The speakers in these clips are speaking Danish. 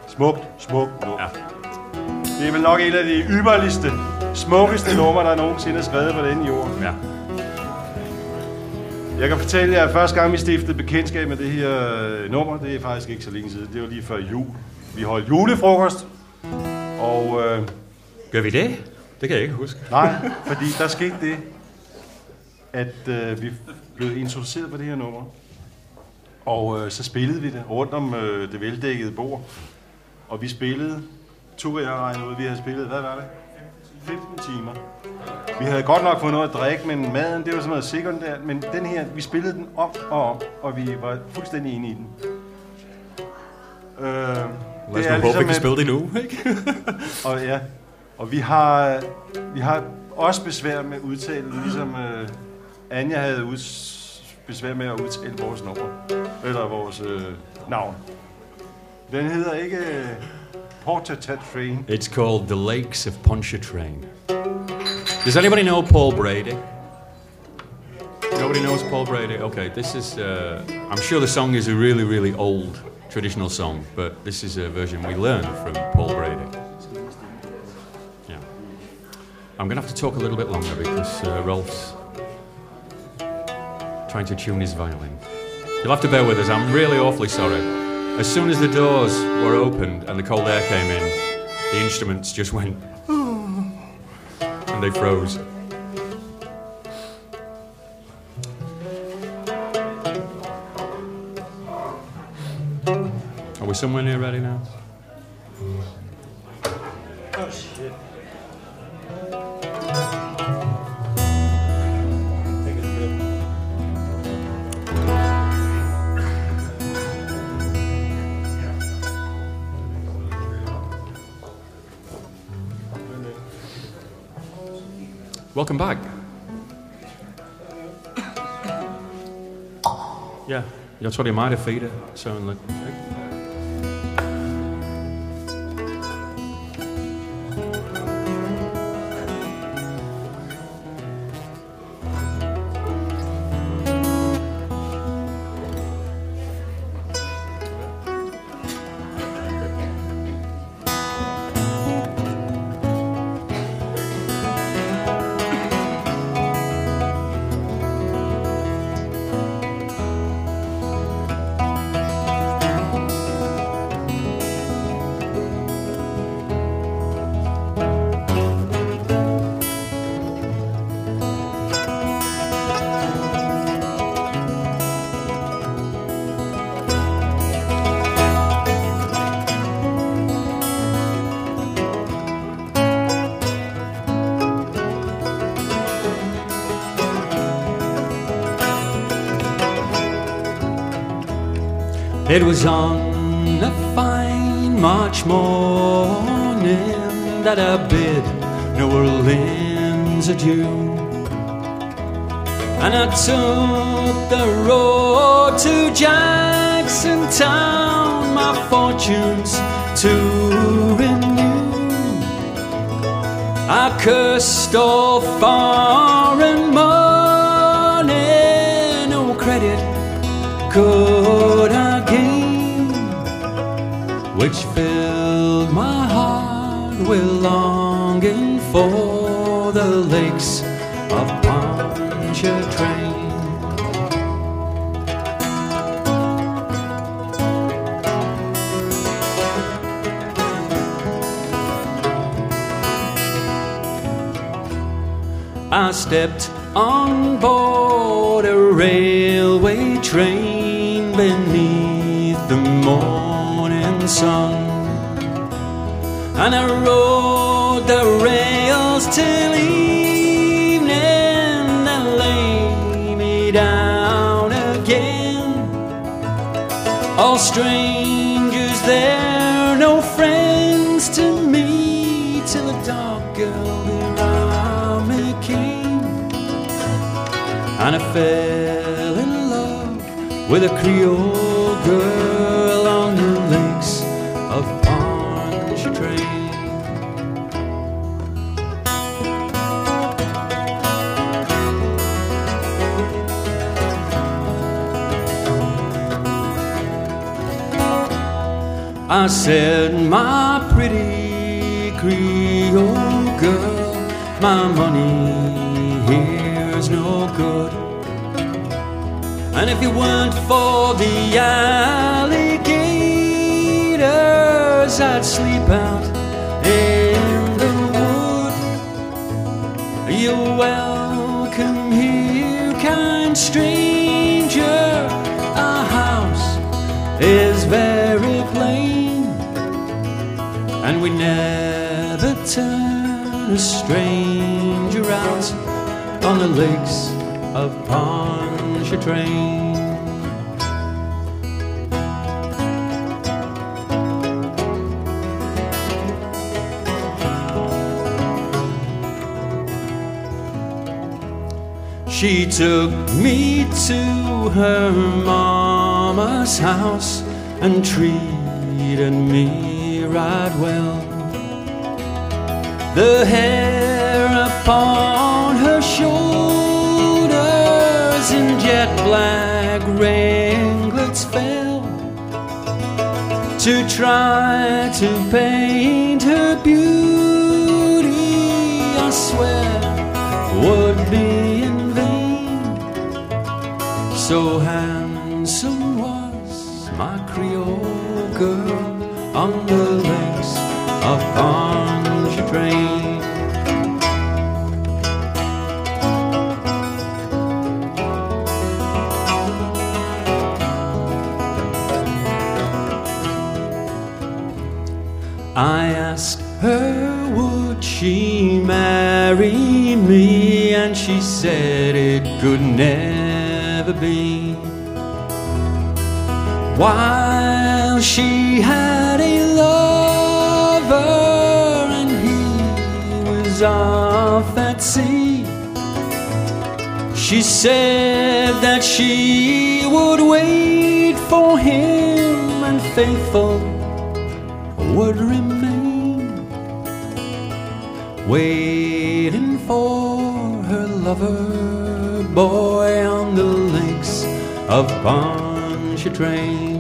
Smukt. Ja. Det er vel nok en af de ypperligste, smukkeste numre, der nogensinde er skrevet på denne jord. Ja. Jeg kan fortælle jer, at første gang vi stiftede bekendtskab med det her nummer, det er faktisk ikke så længe siden. Det var lige før jul. Vi holdt julefrokost, og... Gør vi det? Det kan jeg ikke huske. Nej, fordi der skete det, at vi blev introduceret på det her nummer. Og så spillede vi det rundt om det veldækkede bord. Og vi spillede, tog jeg regnet ud, vi havde spillet, hvad var det? 15 timer. Vi havde godt nok fået noget at drikke, men maden, det var sådan noget sekundært. Men den her, vi spillede den om og om, og vi var fuldstændig enige i den. Lad os nu håbe, vi kan spille det nu, ikke? Og ja, og vi har også besvær med udtalen, ligesom Anja havde besvær med at udtale vores nummer, eller vores navn. Den hedder ikke Pontchartrain. It's called The Lakes of Pontchartrain. Does anybody know Paul Brady? Nobody knows Paul Brady? Okay, this is, I'm sure the song is a really, really old traditional song, but this is a version we learned from Paul Brady. Yeah. I'm going to have to talk a little bit longer because Rolf's trying to tune his violin. You'll have to bear with us, I'm really awfully sorry. As soon as the doors were opened and the cold air came in, the instruments just went, and they froze. Are we somewhere near ready now? Oh shit. Welcome back. Ja, jeg tror det er mig, der fader søren lidt. It was on a fine March morning that I bid New Orleans adieu, and I took the road to Jackson Town, my fortunes to renew. I cursed all foreign money, no credit could I gain, which filled my heart with longing for the lakes of Pontchartrain. I stepped on board a railway train beneath the morning sun, and I rode the rails till evening, then lay me down again. All strangers there, no friends to me, till a dark girl around me came, and I fell in love with a Creole girl on the lakes of Pontchartrain. I said, my pretty Creole girl, my money here's no good. And if it weren't for the alligators, I'd sleep out in the wood. You're welcome here, kind stranger. Our house is very plain, and we never turn a stranger out on the lakes of Pontchartrain. She took me to her mama's house and treated me right well. The hair upon her shoulders in jet black ringlets fell to try to paint her beauty, I swear, would be in vain. So handsome was my Creole girl on the lakes of Pontchartrain. I asked her, would she marry me? And she said it could never be. While she had a lover and he was off at sea, she said that she would wait for him and faithful would remain, waiting for her lover boy on the lakes of Pontchartrain.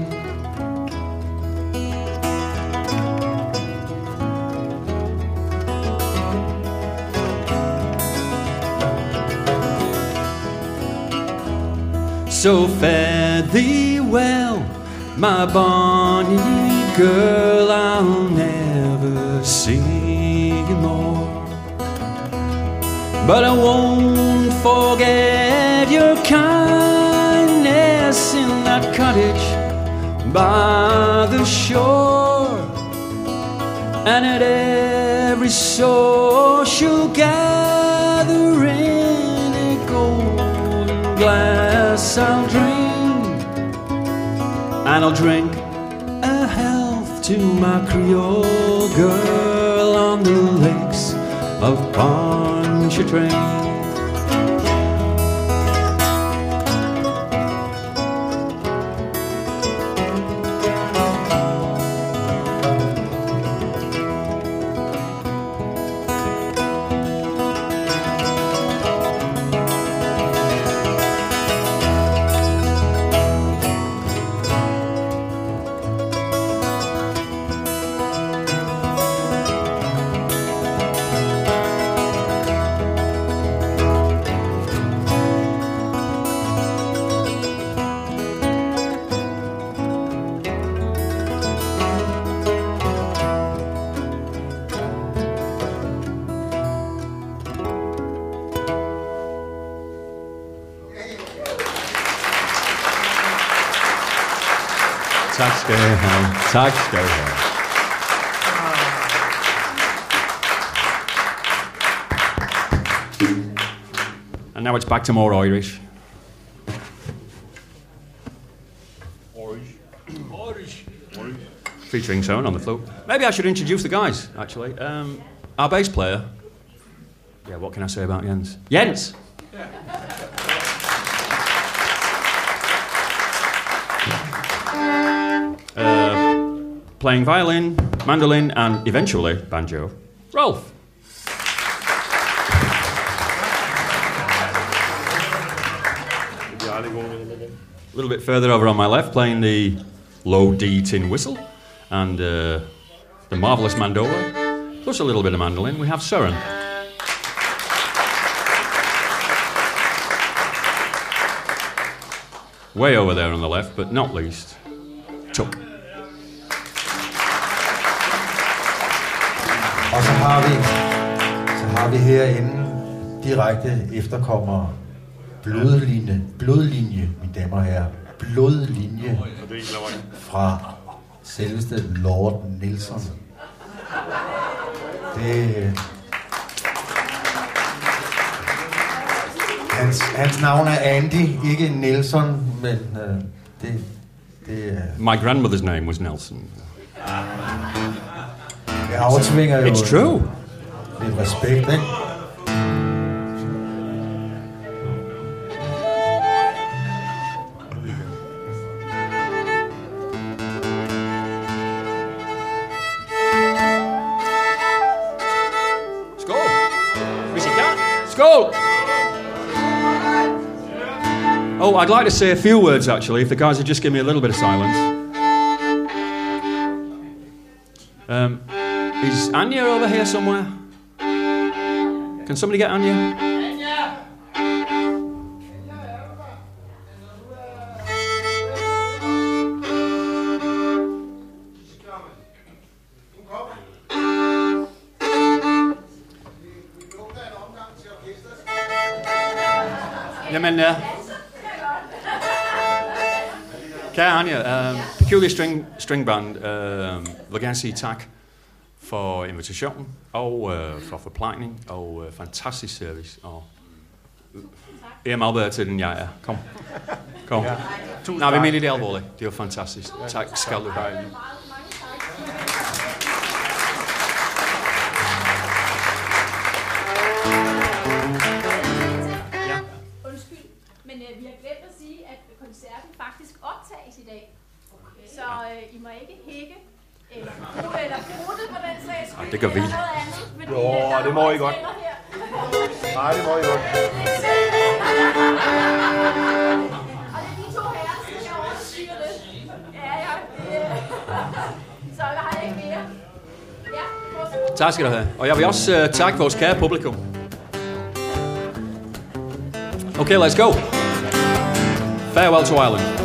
So fare thee well, my bonny girl, I'll never see you more. But I won't forget your kindness in that cottage by the shore, and at every social gathering a golden glass I'll drink, and I'll drink a health to my Creole girl on the lakes of Pontchartrain. Tak skal I have. Tak skal I have. And now it's back to more Irish. Irish. Featuring someone on the float. Maybe I should introduce the guys, actually. Our bass player. Yeah, what can I say about Jens? Jens! Yeah. Playing violin, mandolin, and eventually banjo, Rolf. A little bit further over on my left, playing the low D tin whistle, and the marvelous mandola, plus a little bit of mandolin, we have Søren. Way over there on the left, but not least, Tuk. Og så har vi herinde direkte efterkommere. Blodlinje, mine damer og herrer. Blodlinje fra selveste Lord Nelson. Hans navn er Andy, ikke Nelson, men det My grandmother's name was Nelson. Det aftvinger jo It's true. lidt respekt, ikke? Skål! Hvis I kan. Skål! Oh, I'd like to say a few words actually, if the guys would just give me a little bit of silence. Is Anya over here somewhere? Can somebody get Anya? Jamen, kære Anja, Peculiar String Band vil gerne sige tak for invitationen og for forplejning og fantastisk service. Og jeg er meget bedre til, end jeg er. Kom. Ja. Nej, vi mener det alvorligt. Det var fantastisk. Tak skal du have. Vi har glemt at sige, at koncerten faktisk optages i dag. Okay. Så I må ikke hække eller bruge det på den sags skyld. Det gør vi. Jo, det må I godt. Nej, det må I godt. Og det er de to herrer, der skal overstyre det. Ja. Så jeg har ikke mere. Ja, tak skal du have. Og jeg vil også takke vores kære publikum. Okay, let's go. Farewell to Ireland.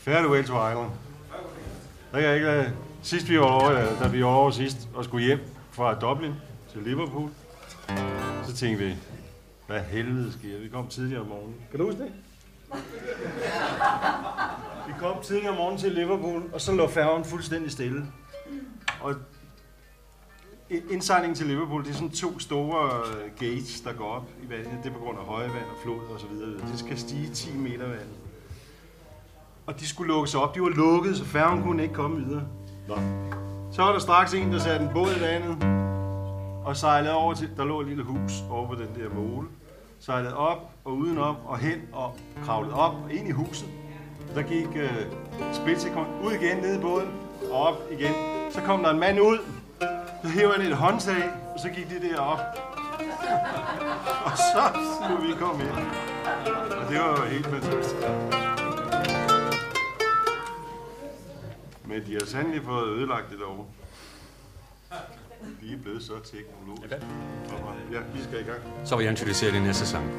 Farewell to Ireland. Der kan jeg ikke... Sidst vi var over, da vi var over sidst og skulle hjem fra Dublin til Liverpool, så tænkte vi, hvad helvede sker? Vi kom tidligere om morgenen. Kan du huske det? Vi kom tidligere om morgenen til Liverpool, og så lå færgen fuldstændig stille. Og indsejlingen til Liverpool, det er sådan 2 store gates, der går op i vandet. Det er på grund af højvand og flod og så videre. Det skal stige 10 meter vand. Og de skulle lukkes op. De var lukket, så færgen kunne ikke komme videre. Nå. Så var der straks en, der satte en båd i vandet og sejlede over til... Der lå et lille hus over på den der mole. Sejlede op og udenom og hen og kravlede op og ind i huset. Der gik splitsekund ud igen ned i båden og op igen. Så kom der en mand ud. Så hævde han et håndtag, og så gik de der op. Og så skulle vi komme ind. Og det var jo helt fantastisk. Men de har sandelig fået ødelagt det derovre. De er blevet så teknologiske. Ja, vi skal i gang. Så vil jeg introducere det næste sang.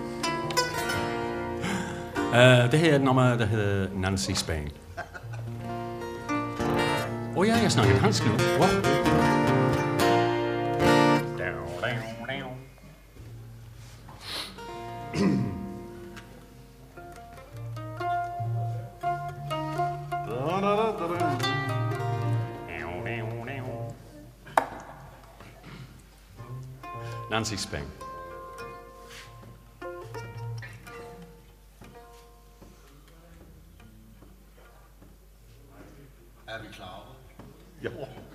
Det her er et nummer, der hedder Nancy Spain. Ja, jeg snakker dansk nu. What? Nancy Spain. Er vi klar? Ja.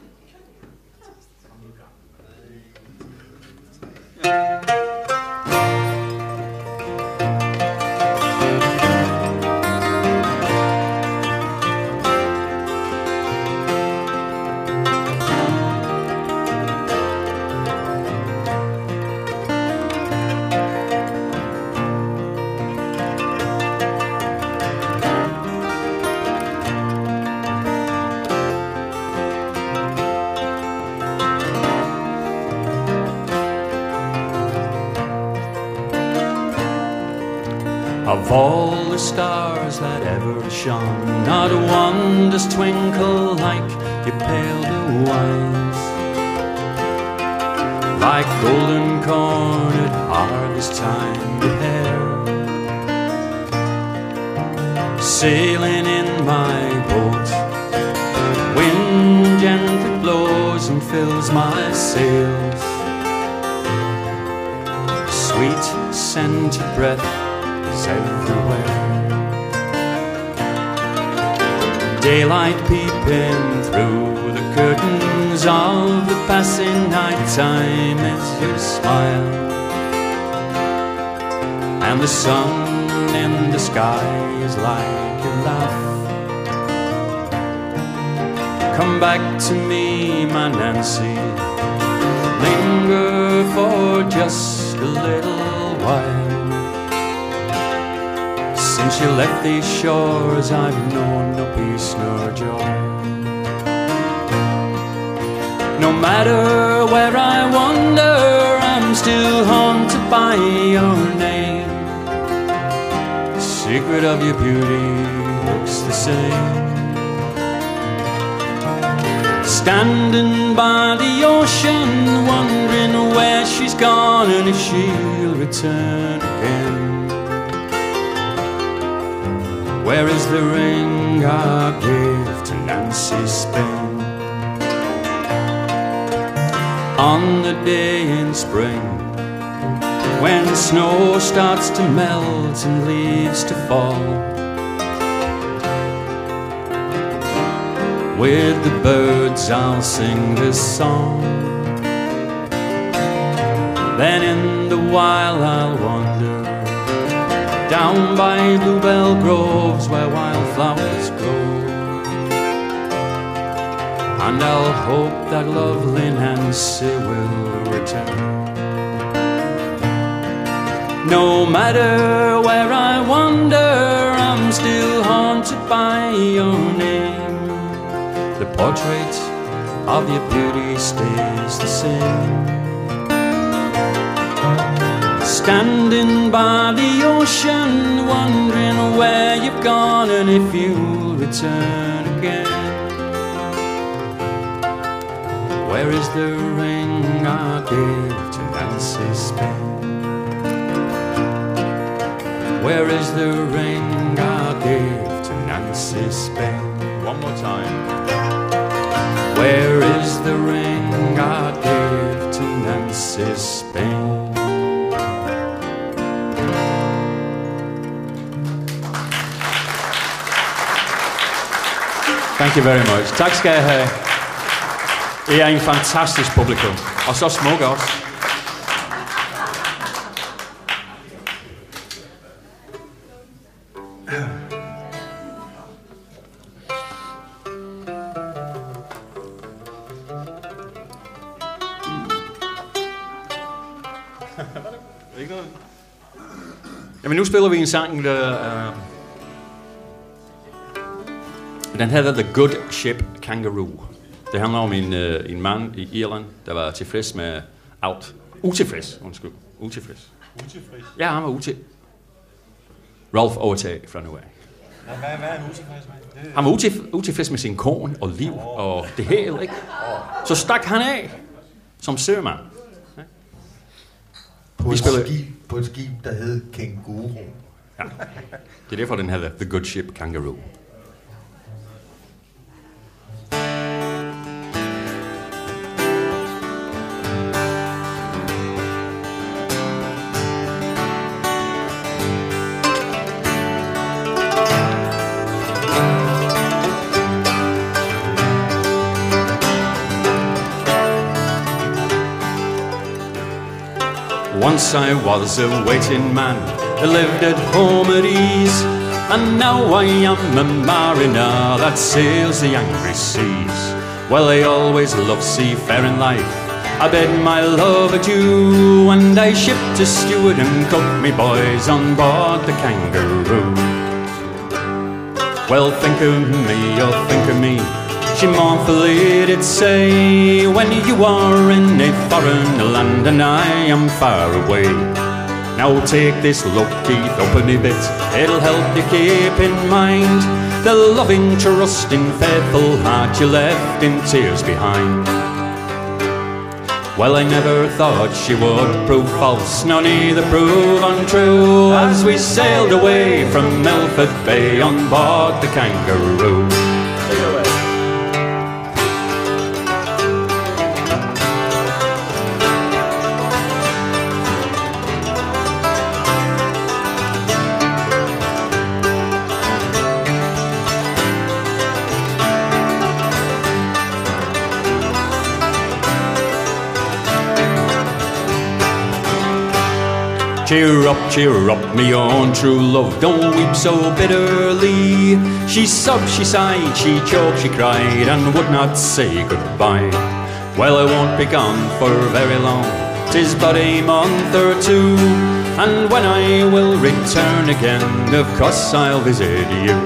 Of all the stars that ever shone, not one does twinkle like your pale blue eyes. Like golden corn at harvest time, your hair. Sailing in my boat, wind gently blows and fills my sails. Sweet scented breath everywhere. Daylight peeping through the curtains of the passing night time as you smile, and the sun in the sky is like a laugh. Come back to me, my Nancy, linger for just a little while. Since you left these shores, I've known no peace nor joy. No matter where I wander, I'm still haunted by your name. The secret of your beauty looks the same. Standing by the ocean, wondering where she's gone and if she'll return again. Where is the ring I gave to Nancy Spain? On the day in spring, when snow starts to melt and leaves to fall, with the birds I'll sing this song. Then in the wild I'll wander down by bluebell groves where wildflowers grow, and I'll hope that lovely Nancy will return. No matter where I wander, I'm still haunted by your name. The portrait of your beauty stays the same. Standing by the ocean, wondering where you've gone and if you'll will return again. Where is the ring I gave to Nancy Spain? Where is the ring I gave to Nancy Spain? One more time. Where is the ring I gave to Nancy Spain? Thank you very much. Tak skal I have. I er en fantastisk publikum. Og så smukke også. Jamen nu spiller vi en sang, den hedder The Good Ship Kangaroo. Det handler om en mand i Irland, der var tilfreds med alt. Utilfreds. Ja, han var utilfreds. Ralph overtag fra nu af. Hvad er han utilfreds med? Han var utilfreds med sin kone og liv og det hele, ikke? Så stak han af som sømand. På et skib, der hed Kænguru. Ja, det er derfor, den hedder The Good Ship Kangaroo. Once I was a waiting man that lived at home at ease, and now I am a mariner that sails the angry seas. Well, I always loved seafaring life, I bid my love adieu, and I shipped a steward and cook me boys on board the Kangaroo. Well, think of me, oh think of me, she mournfully did say, when you are in a foreign land and I am far away. Now take this lucky threepenny bit, it'll help you keep in mind the loving, trusting, faithful heart you left in tears behind. Well, I never thought she would prove false, no neither prove untrue, as we sailed away from Milford Bay on board the Kangaroo. Cheer up, me own true love, don't weep so bitterly. She sobbed, she sighed, she choked, she cried, and would not say goodbye. Well, I won't be gone for very long, 'tis but a month or two, and when I will return again, of course I'll visit you.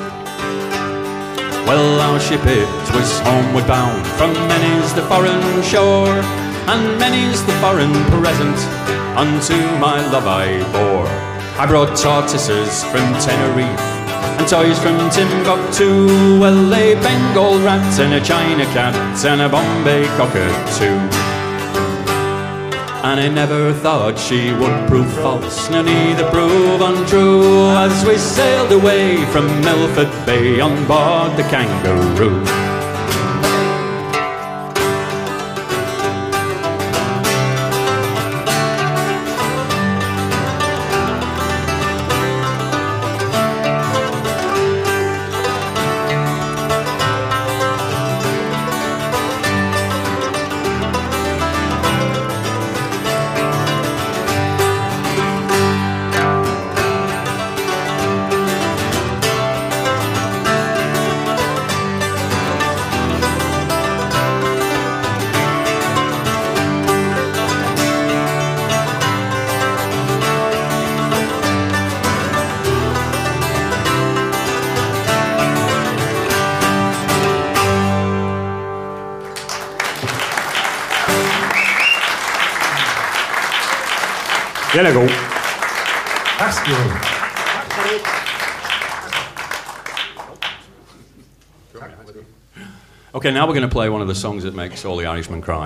Well, our ship it was homeward bound, from many's the foreign shore, and many's the foreign present unto my love I bore. I brought tortoises from Tenerife, and toys from Timbuktu, well, a Bengal rat and a China cat and a Bombay cockatoo. And I never thought she would prove false, no neither prove untrue, as we sailed away from Milford Bay on board the Kangaroo. Den er god. Tak skal du have. Okay, now we're going to play one of the songs that makes all the Irishmen cry.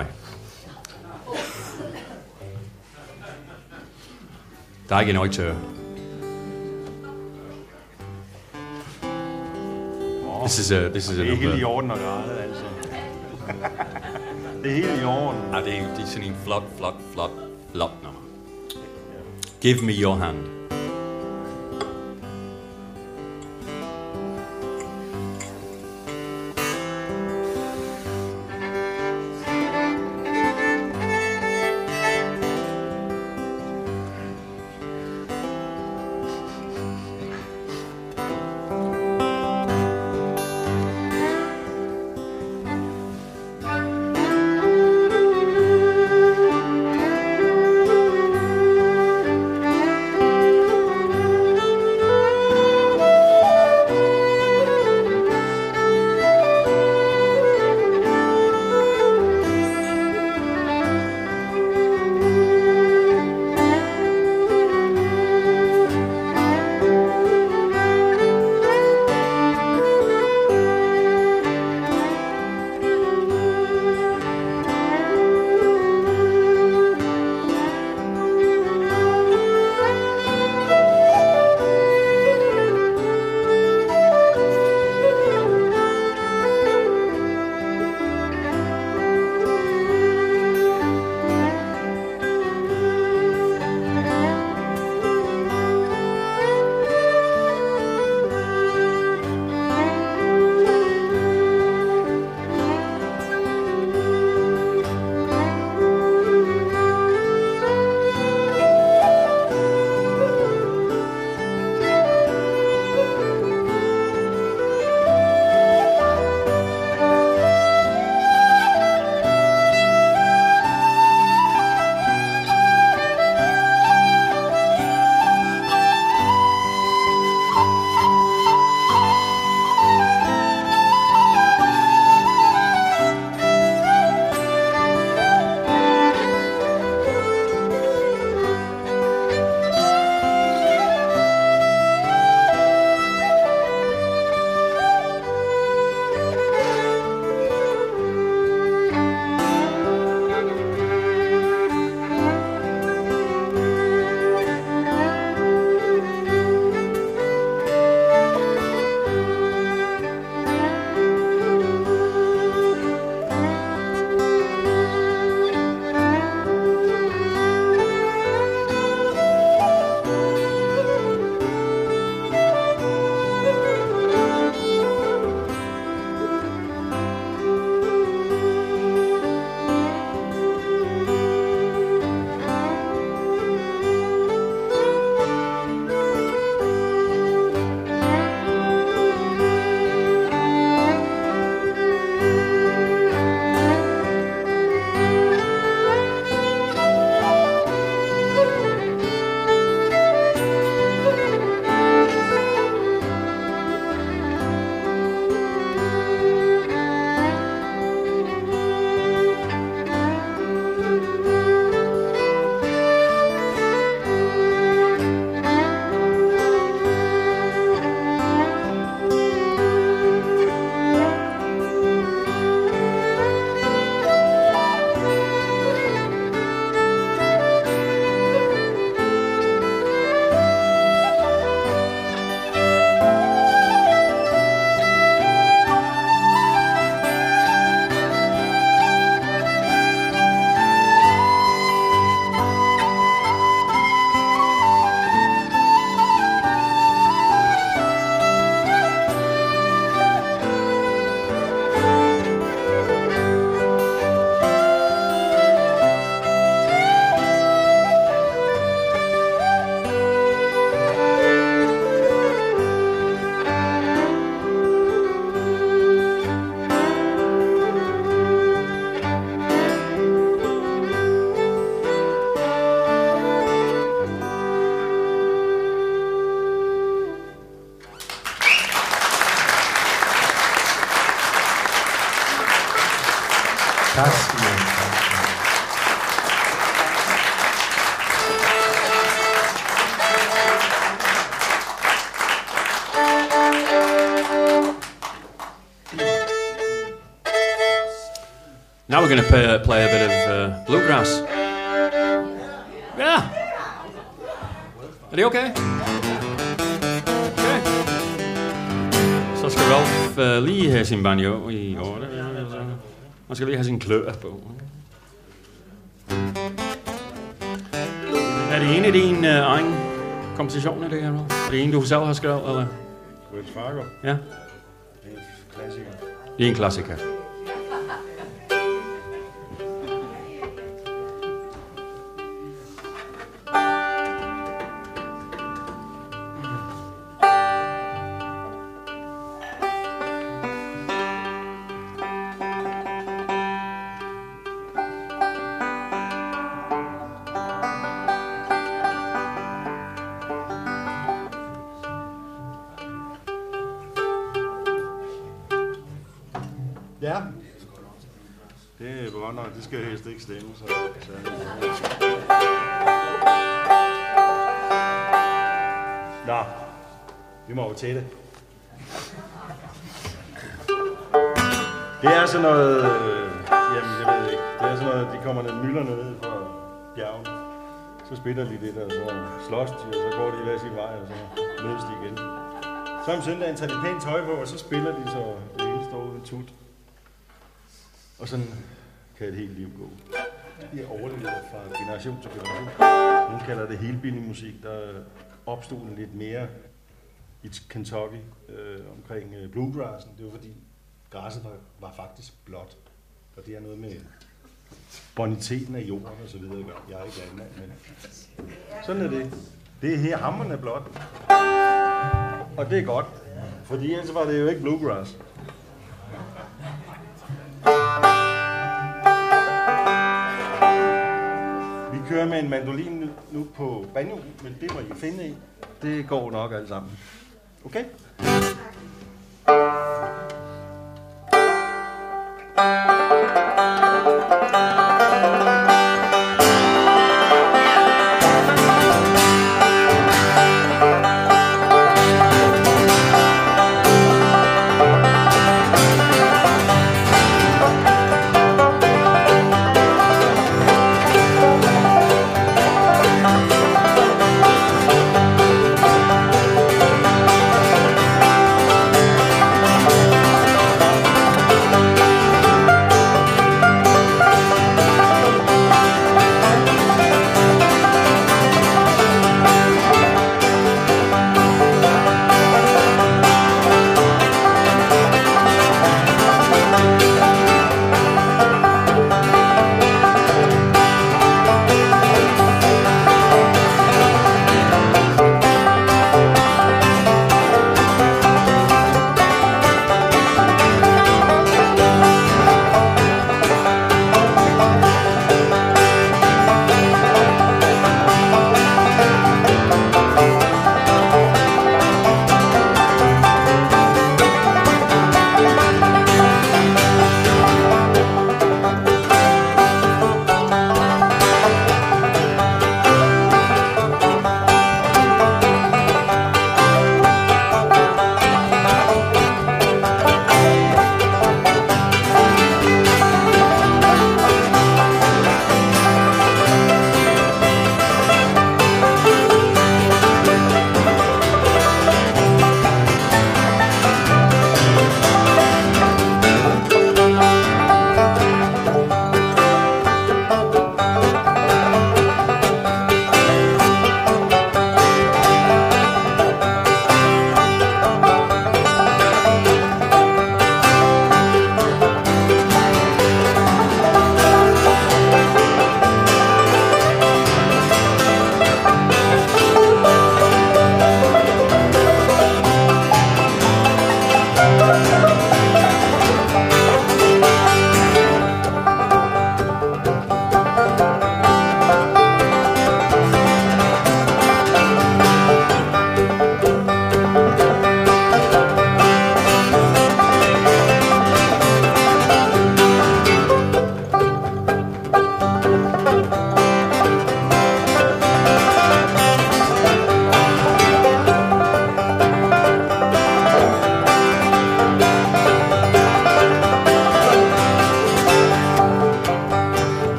Dagen Oiter. This is a Det er helt i number. orden og græde, altså. Det er helt i orden. Det er sådan en flot nummer. Give me your hand. Tak skal I have. Now we're going to play a bit of bluegrass. Yeah. Er det okay? Okay. Så skal Rolf lige have sin banjo i år. Man skal lige have sin klør på. Er det en af dine egen kompositioner, det her? Er det en, du selv har skrevet, eller? Wells Fargo. Ja. Det er en klassiker. Det er en klassiker. Ja. Det er godt nok. Det skal helst ikke stemme. Så. Nå. Vi må over til det. Det er sådan noget... jamen, jeg ved ikke. Det er sådan noget, de kommer mylderne ned fra bjergene. Så spiller de det der, og så slås de, og så går de hver sin vej, og så mødes de igen. Så om søndagen tager de pænt tøj på, og så spiller de, så det hele står uden tut. Og sådan kan et helt liv gå. De er overlevet fra generation til generation. Nogle kalder det hillbilly-musik, der opstod lidt mere i Kentucky omkring bluegrassen. Det var fordi græsset var faktisk blåt. Og det er noget med boniteten af jorden og så videre. Jeg er ikke landmand, men sådan er det. Det er her hammerne blåt. Og det er godt, fordi ellers var det jo ikke bluegrass. Vi kører med en mandolin nu på banjo, men det må I finde i. Det går nok alt sammen. Okay?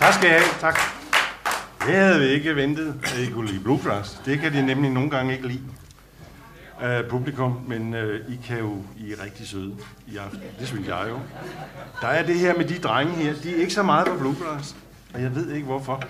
Tak skal I have. Tak. Det havde vi ikke ventet, at I kunne lide bluegrass. Det kan de nemlig nogle gange ikke lide af publikum, men I er rigtig søde i aften. Det synes jeg jo. Der er det her med de drenge her. De er ikke så meget på bluegrass, og jeg ved ikke hvorfor.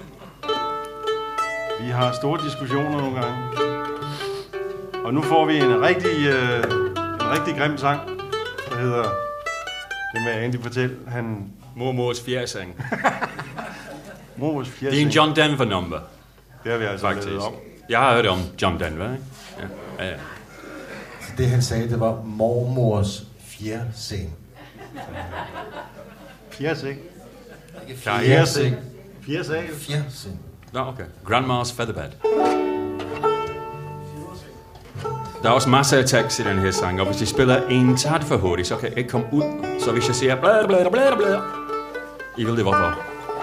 Vi har store diskussioner nogle gange. Og nu får vi en rigtig grim sang, der hedder... Det med Andy fortælle, han... Mormors fjersang. Mormors fjersang. Det er en John Denver number. Det har vi altså faktisk lavet om. Jeg har hørt om John Denver, ikke? Ja. Det han sagde, det var mormors fjersang. Fjersang? Ikke fjersang. Fjersang? Fjersang. Nå, okay. Grandma's featherbed. Der er også masser af tekst i den her sang, og hvis de spiller en takt for hurtigt, så kan jeg ikke komme ud. Så hvis jeg siger blæder, blæder, blæder, blæder, I ved det hvorfor.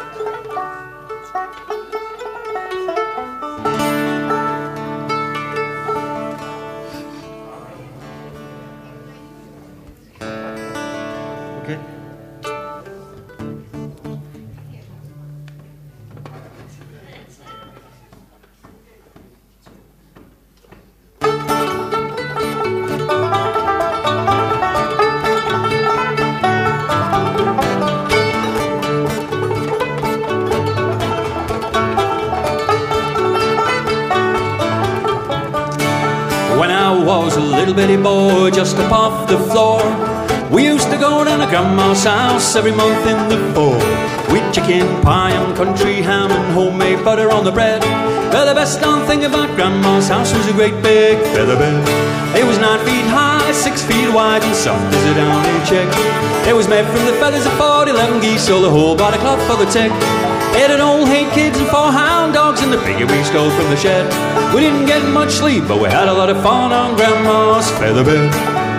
Okay. Was a little bitty boy just up off the floor. We used to go down to Grandma's house every month in the fall, with chicken pie and country ham and homemade butter on the bread. Well, the best darn thing about Grandma's house was a great big feather bed. It was 9 feet high, 6 feet wide, and soft as a downy chick. It was made from the feathers of 11 geese, so the whole body cloth for the tick. It had old 8 kids and 4 hound dogs, and the piggy we stole from the shed. We didn't get much sleep, but we had a lot of fun on Grandma's feather bed.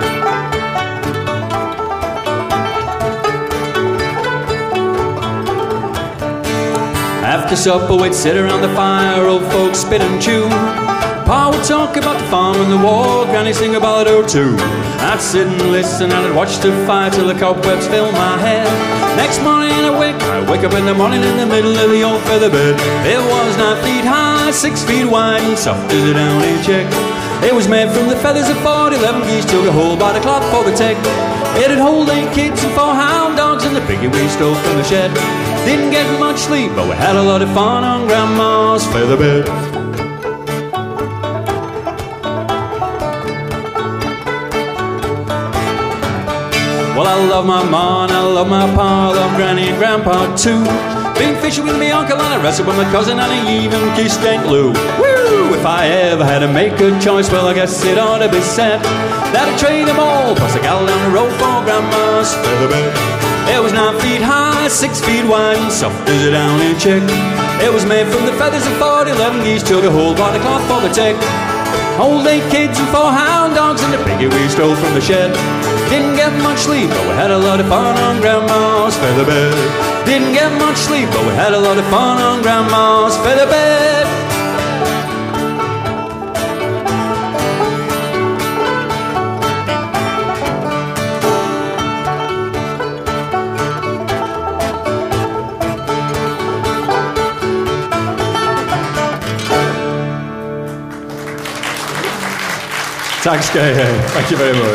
After supper we'd sit around the fire, old folks spit and chew. Pa would talk about the farm and the war, Granny sing a ballad or two. I'd sit and listen and I'd watch the fire till the cobwebs fill my head. Next morning I'd wake up in the morning in the middle of the old feather bed. It was 9 feet high, 6 feet wide, and soft as a downy chick. It was made from the feathers of 11 geese, took a whole body cloth for the tick. It had hold 8 kids and 4 hound dogs, and the piggy we stole from the shed. Didn't get much sleep, but we had a lot of fun on Grandma's feather bed. Well, I love my ma and I love my pa, I love Granny and Grandpa too. Been fishing with me uncle and I wrestled with my cousin and I even kissed Aunt Lou. Woo! If I ever had to make a choice, well, I guess it ought to be said that I'd trade them all, plus a gal down the road for Grandma's feather bed. It was 9 feet high, 6 feet wide, and soft as a downy chick. It was made from the feathers of 11 geese, took a whole body cloth for the tick. Old 8 kids and 4 hound dogs, and the piggy we stole from the shed. Didn't get much sleep, but we had a lot of fun on Grandma's feather bed. Didn't get much sleep, but we had a lot of fun on Grandma's feather bed. Tak skal I have. Thank you very much.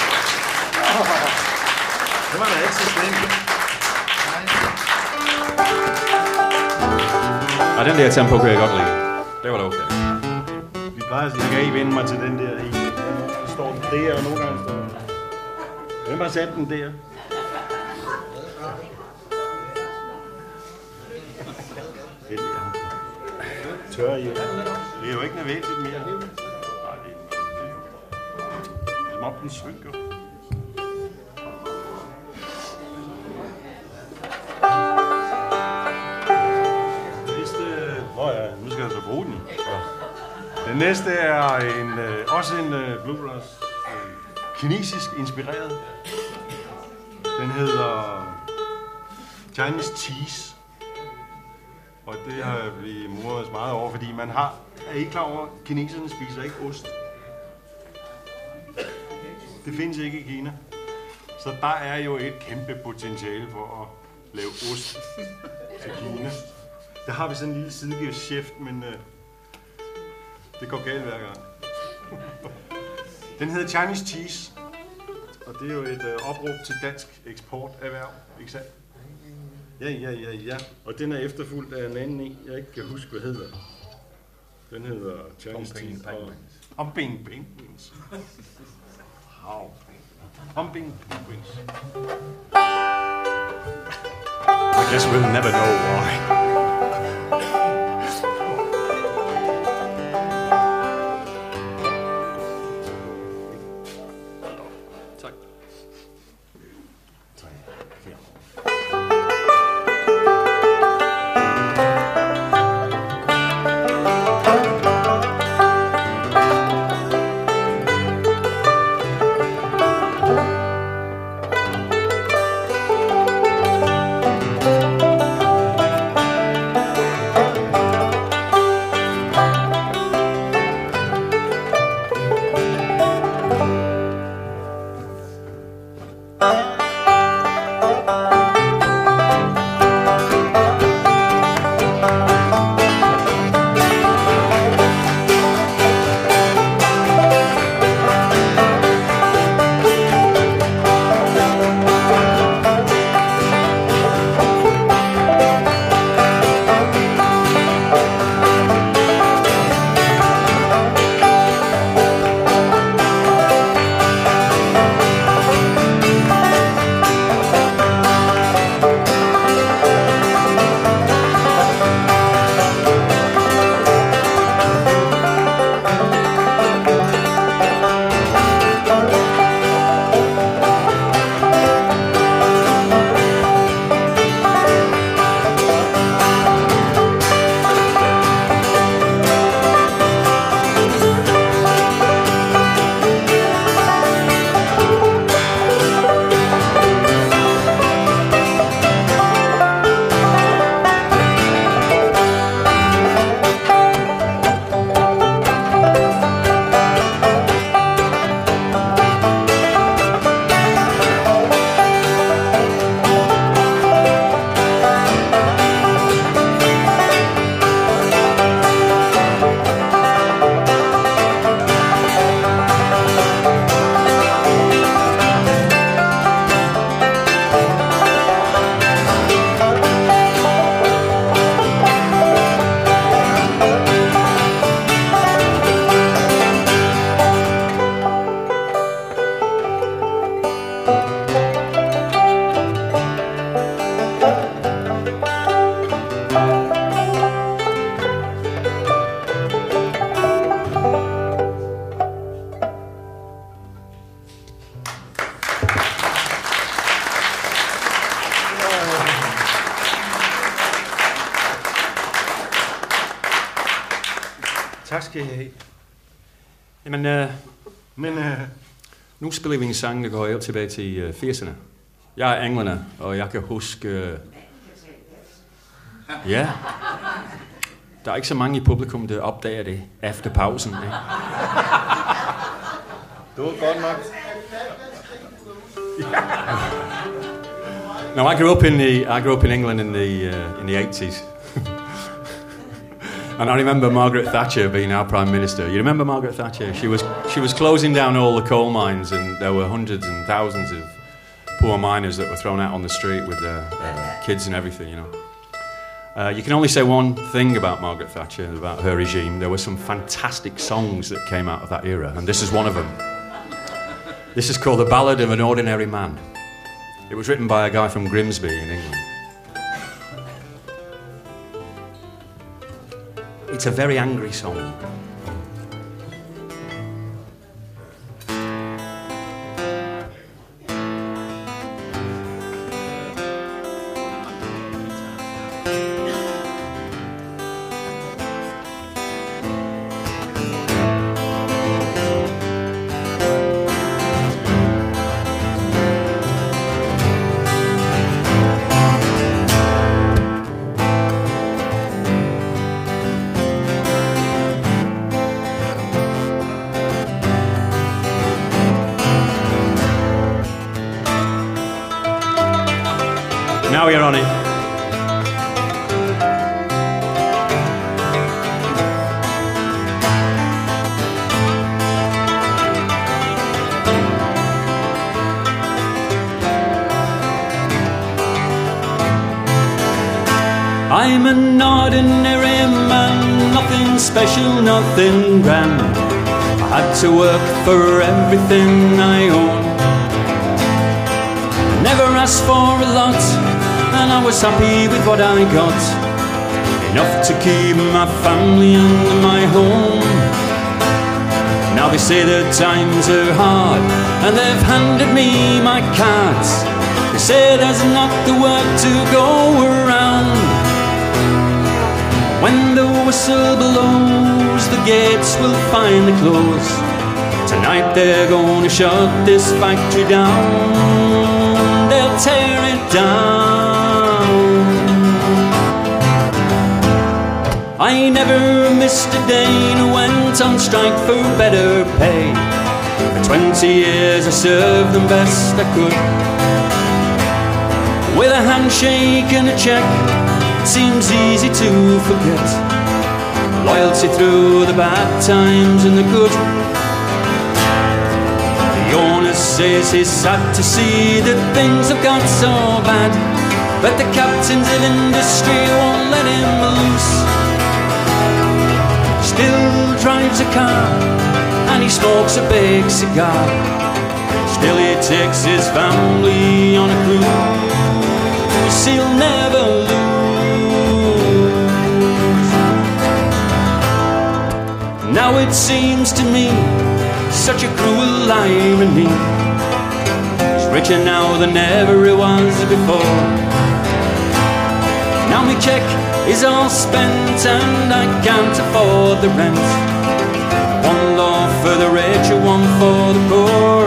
Det var da ikke så slemt. Og den der tempo kan jeg godt lide. Det var da okay. Vi plejer at sige, jeg kan ikke vende mig til den der. Står den der, og nogle gange står den. Hvem har sat den der? Tør I? Det er jo ikke nødvendigt mere. Nej, det er som om den synker. Nu skal jeg så bruge den. Den næste er også en bluegrass, kinesisk inspireret. Den hedder Chinese Cheese. Og det har vi moret os meget over, fordi er ikke klar over, at kineserne spiser ikke ost. Det findes ikke i Kina. Så der er jo et kæmpe potentiale for at lave ost til Kina. Der har vi sådan en lille sidegeschæft, men det går galt hver gang. Den hedder Chinese Cheese, og det er jo et opråb til dansk eksporterhverv, ikke sandt? Ja. Og den er efterfulgt af en anden en, jeg ikke kan huske, hvad hedder. Den hedder Chinese Cheese. Humping Penguins. Humping Penguins. I guess we'll never know why. Tak skal I have. Jamen, nu spiller vi en sang, der går helt tilbage til 80'erne. Jeg er englænder, og jeg kan huske... Ja. Der er ikke så mange i publikum, der opdager det efter pausen. Ikke? Det var godt nok. No, I grew up in England in the 80s. And I remember Margaret Thatcher being our Prime Minister. You remember Margaret Thatcher? She was closing down all the coal mines, and there were hundreds and thousands of poor miners that were thrown out on the street with their kids and everything, you know. You can only say one thing about Margaret Thatcher, about her regime. There were some fantastic songs that came out of that era, and this is one of them. This is called The Ballad of an Ordinary Man. It was written by a guy from Grimsby in England. It's a very angry song. I'm an ordinary man, nothing special, nothing grand. I had to work for everything I own. Never asked for a lot, and I was happy with what I got. Enough to keep my family and my home. Now they say that times are hard, and they've handed me my cards. They say there's not the work to go around. When the whistle blows, the gates will finally close. Tonight they're gonna shut this factory down. They'll tear it down. I never missed a day and went on strike for better pay. For 20 years I served them best I could. With a handshake and a check, it seems easy to forget. Loyalty through the bad times and the good. The owner says he's sad to see that things have got so bad, but the captains of industry won't let him loose. Still drives a car and he smokes a big cigar. Still he takes his family on a cruise. He'll never lose. Now it seems to me such a cruel irony. He's richer now than ever he was before. Now my check is all spent and I can't afford the rent. One law for the rich and one for the poor.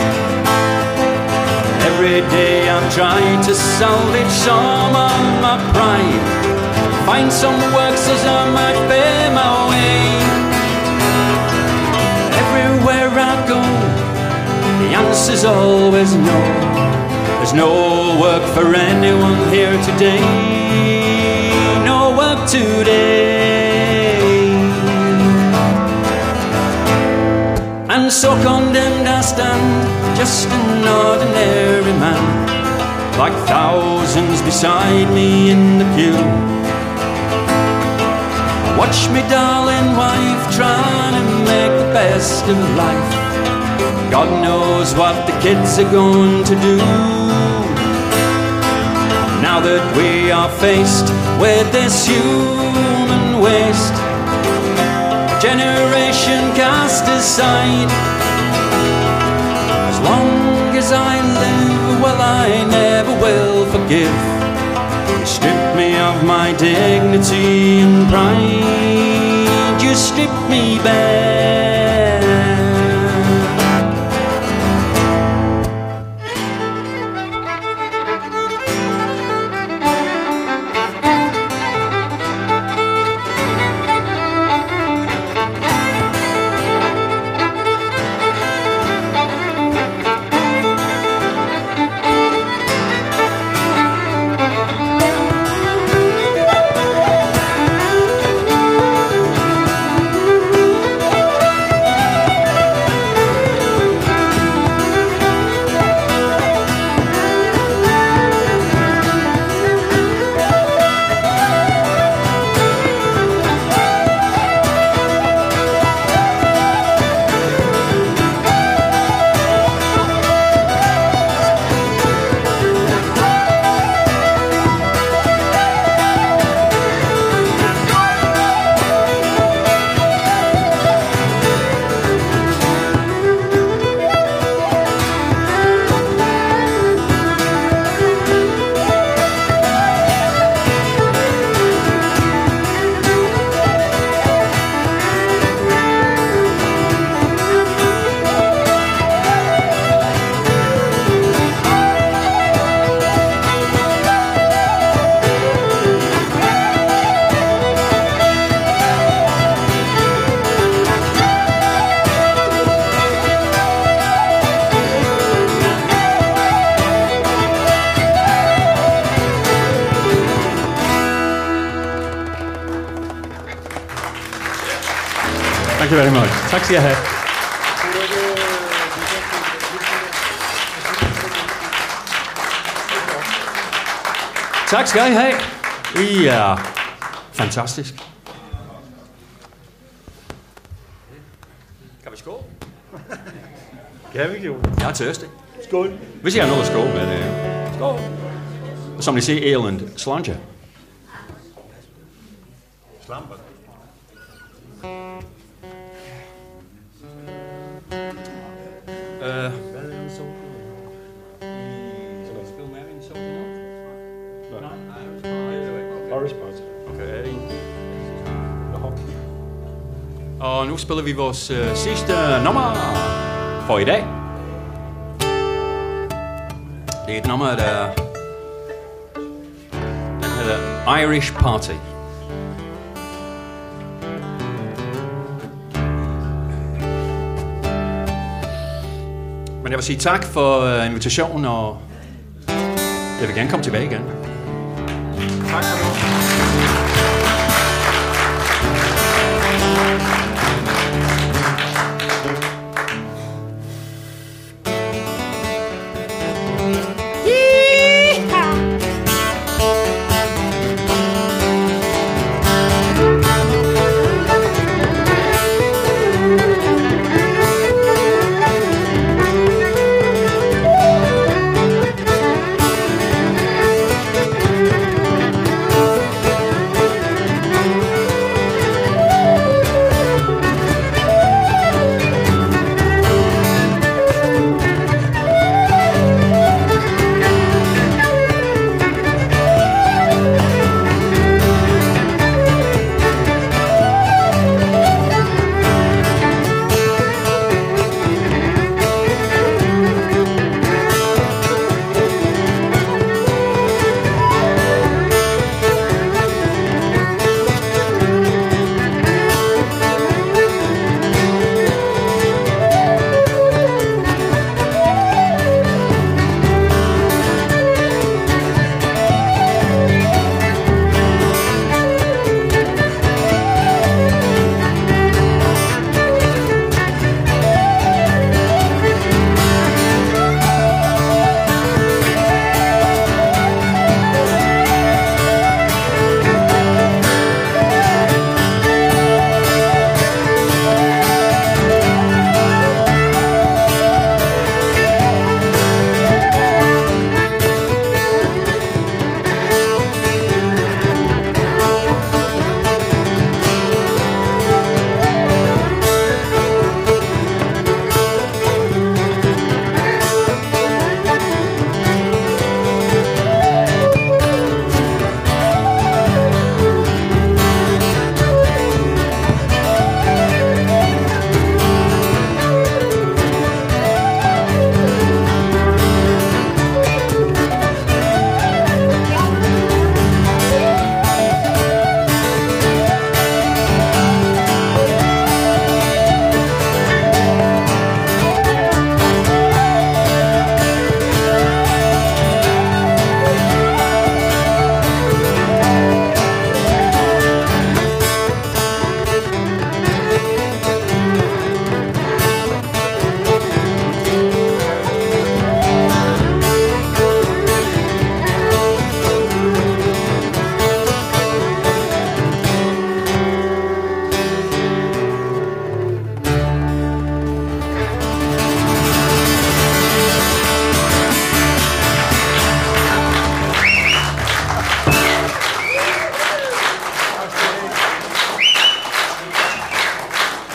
Every day I've tried to salvage some of my pride, find some work so I might pay my way. Everywhere I go, the answer's always no. There's no work for anyone here today. No work today. And so condemned I stand, just an ordinary man, like thousands beside me in the pew. Watch me darling wife trying to make the best of life. God knows what the kids are going to do. Now that we are faced with this human waste, generation cast aside. As long as I live, well I never will forgive. You stripped me of my dignity and pride. You stripped me bare. Thank you very much. Tak skal I have. Tak skal I have. I er fantastisk. Kan vi skåle? Kan vi jo. Jeg er tørstig. Skål. Hvis jeg har noget at skåle med det. Skål. Som de siger, ale and slanger. Slamper. Hvad er det så? Skal du spille med en så? Nej. Orange Party. Okay, er det en? Og nu spiller vi vores sidste nummer for i dag. Det er et nummer, der den hedder Irish Party. Men jeg vil sige tak for invitationen, og jeg vil gerne komme tilbage igen. Tak for det.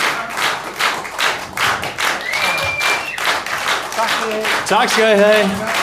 Tak skal I have.